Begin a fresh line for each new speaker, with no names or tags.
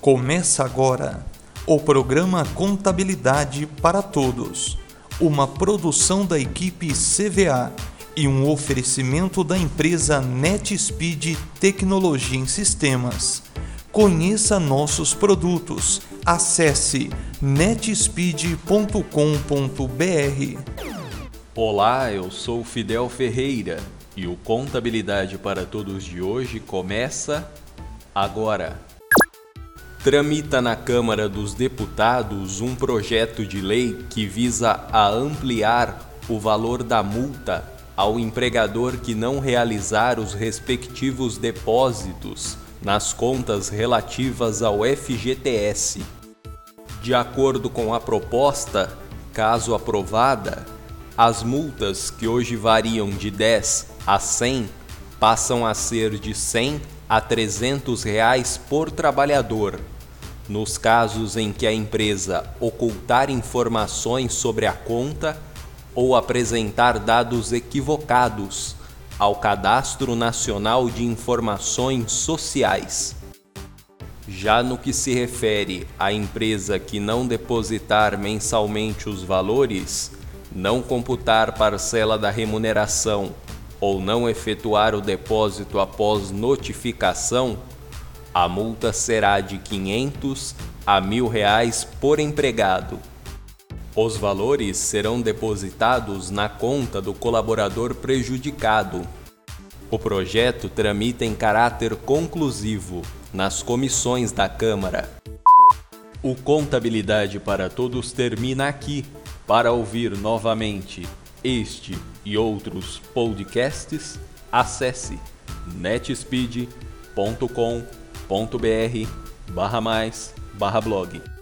Começa agora o programa Contabilidade para Todos, uma produção da equipe CVA e um oferecimento da empresa NetSpeed Tecnologia em Sistemas. Conheça nossos produtos. Acesse netspeed.com.br.
Olá, eu sou Fidel Ferreira e o Contabilidade para Todos de hoje começa agora. Tramita na Câmara dos Deputados um projeto de lei que visa a ampliar o valor da multa ao empregador que não realizar os respectivos depósitos nas contas relativas ao FGTS. De acordo com a proposta, caso aprovada, as multas que hoje variam de 10 a 100 passam a ser de 100 a R$ 300 por trabalhador, nos casos em que a empresa ocultar informações sobre a conta ou apresentar dados equivocados ao Cadastro Nacional de Informações Sociais. Já no que se refere à empresa que não depositar mensalmente os valores, não computar parcela da remuneração ou não efetuar o depósito após notificação, a multa será de R$ 500 a R$ 1.000 por empregado. Os valores serão depositados na conta do colaborador prejudicado. O projeto tramita em caráter conclusivo nas comissões da Câmara. O Contabilidade para Todos termina aqui. Para ouvir novamente este e outros podcasts, acesse netspeed.com.br/blog.